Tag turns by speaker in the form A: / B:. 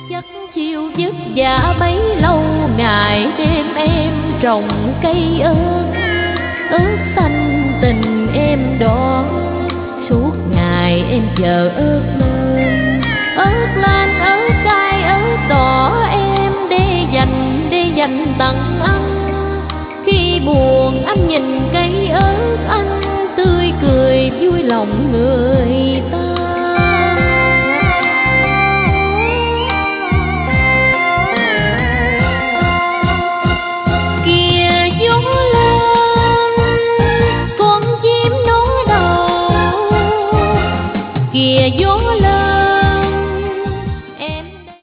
A: Chắc chiêu vất vả bấy lâu ngày đêm em trồng cây ớt xanh tình em đỏ, suốt ngày em chờ ớt lên ớt cay ớt đỏ em để dành tặng anh. Khi buồn anh nhìn cây ớt anh tươi cười vui lòng người ta.